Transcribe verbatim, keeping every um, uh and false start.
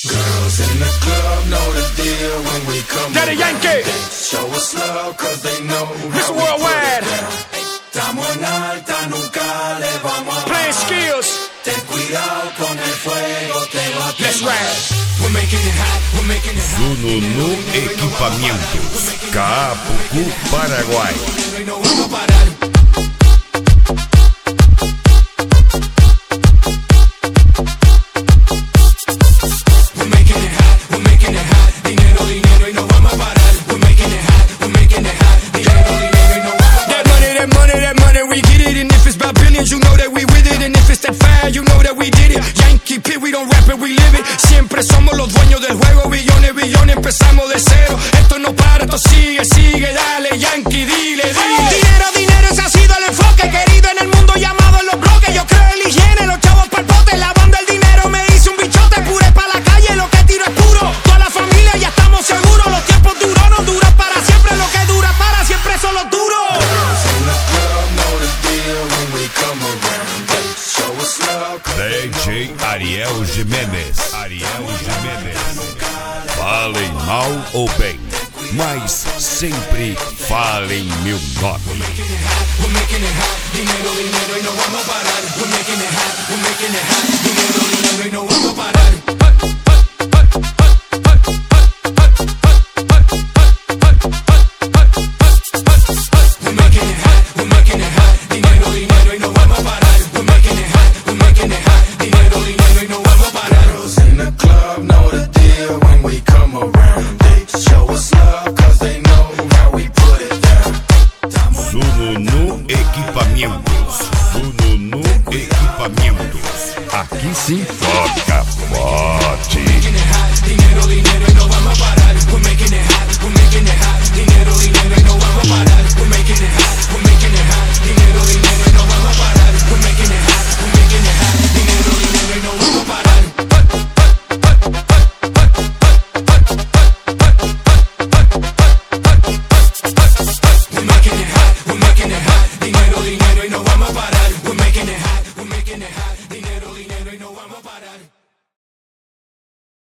Girls in the club know the deal when we come. Daddy Yankee. Show us love cause they know Mister how we Worldwide. put it down. Estamos en alta, nunca le vamos a Playing bajar. skills. Ten cuidado con el fuego, te va a Let's quemar. ride. We're making it hot, we're making it hot. Zununu Equipamentos, Caapucu, Paraguai. Y no vamos a parar. We're making it hot, we're making it hot. Dinero, dinero y no vamos a parar. We're making it hot, we're making it hot. Dinero, dinero y no vamos a parar. That money, that money, that money, we get it. And if it's about billions, you know that we with it. And if it's that fire, you know that we did it. Yankee P, we don't rap it, we live it. Siempre somos los dueños del juego. Billones, billones, empezamos de cero. Esto no para, esto sigue, sigue. Dale, Yankee, dile, dile. Dinero, dinero, ese ha sido el enfoque. Querido en el mundo, llamado en los bloques. Yo creo en la higiene, los chavos pa'l pote. Lavando el dinero, me hice un bichote. Pure pa' la calle, lo que tiro es puro. Toda la familia, ya estamos seguros. Los tiempos duros no duran para siempre. Lo que dura para siempre son los duros. Girls in the club know the deal when we come around. They show us love cause they D J Ariel Jimenez. Ariel Jimenez. Falem mal ou bem, mas sempre falem meu nome. we're making it hot. Dinero, dinero y no vamos a parar. We're making it hot, we're making it hot. Dinero, dinero y no vamos a parar. We're making it hot, we're making it hot. Dinero, dinero y no vamos a parar. We're making it hot, we're making it hot. Dinero, dinero y no vamos a parar. Girls in the club know the deal when we come around. They show us love cause they know how we put it down. Zununu Equipamentos. Zununu Equipamentos. Aqui sim toca bola.